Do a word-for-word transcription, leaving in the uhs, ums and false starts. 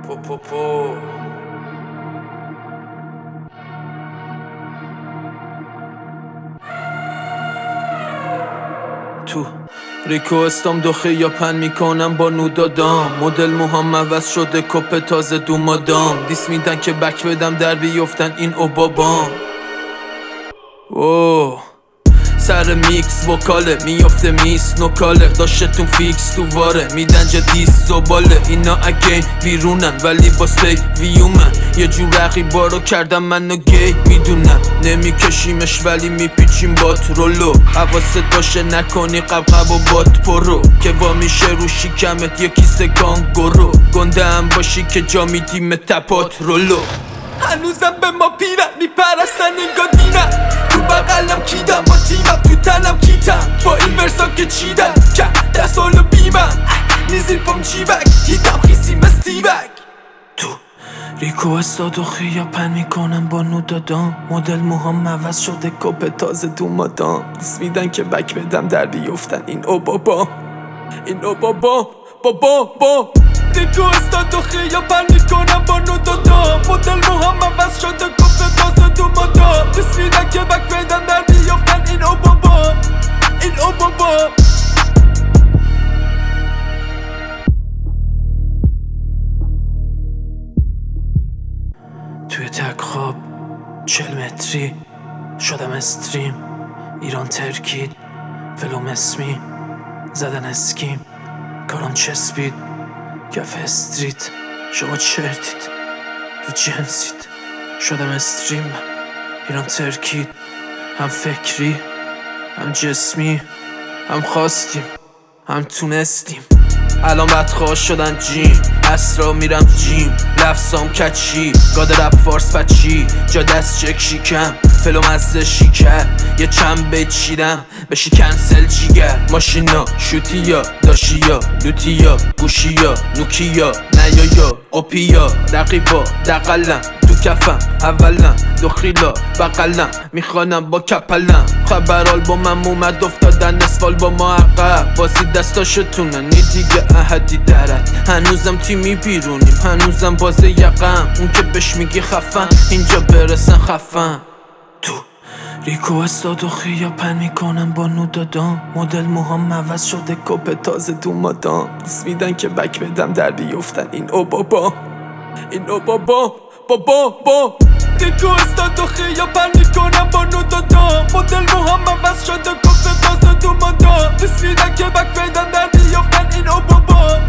پو پو پو تو ریکو استام دوخه یا پن میکنم با نودادام مدل موهام عوض شده کپ تازه دو مادام دیس میدن که بک بدم در بیفتن این اوبابام اوه سر میکس وکاله میفته میس نوکاله داشتتون فیکس تو واره میدن جا دیس زباله اینا اگین بیرونن ولی با سی ویومن یه جور رقیبا رو کردم منو گی میدونن نمیکشیمش ولی میپیچیم بات رولو حواست باشه نکنی قبقب و بات پرو که وا میشه رو شکمت یه کیسه گانگورو گنده هم باشی که جا میدیم تپات رولو هنوزم به ما پیرن میپرستن انگار دینن تو بقلم کیدم با تیمم تو تنم کیتم با این ورسا که چیدم که دست سالو بیمم نیزیر پام جیبک هیتم خیسی مستیبک تو ریکو استاد و خیا پن میکنم با نودادام مدل موهام عوض شده کپ تازه دو مادام دیس میدن که بک بدم در بیفتن این اوبابا این اوبابا بابا با ریکو استاد و خیا پن میکنم با نودادام مدل موهام عوض شده کپ تازه دو مادام دیس میدن که بک بدم در بیفتن این اوبابا این اوبابا توی تک خواب چل متری شدم استریم ایران ترکید فلوم اسمی زدن اسکیم کارم چسبید کف استریت شما چرتید رو جنسید شدم استریم ایران ترکید هم فکری هم جسمی هم خواستیم هم تونستیم الان بدخواه شدن جیم اسرا میرم جیم لفظام کچی گاد رپ فارس پچی جا دست چک شیکم فلو مزه شیکر یه چند بیت چیدم بشی کنسل جیگر ماشینا شوتی یا داشی یا لوتی یا گوشی یا نوکی یا نیا یا اوپی یا رقیبا دقلم تو کفم اولم دخیلا بقلم میخوانم با کپلم خبرال با من اومد افتادن اسفال با ما عقب بازی دستاشتونه نی دیگه احدی درد هنوزم تیمی بیرونیم هنوزم باز یقم اون که بهش میگی خفن اینجا برسن خفن تو ریکو استاد و خیا پن میکنم با نودادام مدل موهام عوض شده کپ تازه دو مادام دیس میدن که بک بدم در بیفتن این اوبابا این اوبابا بابا با ریکو استاد و خیا پن میکنم با نودادام مدل موهام عوض شده کپ تازه دو مادام دیس میدن که بک بدم در بیفتن این اوبابا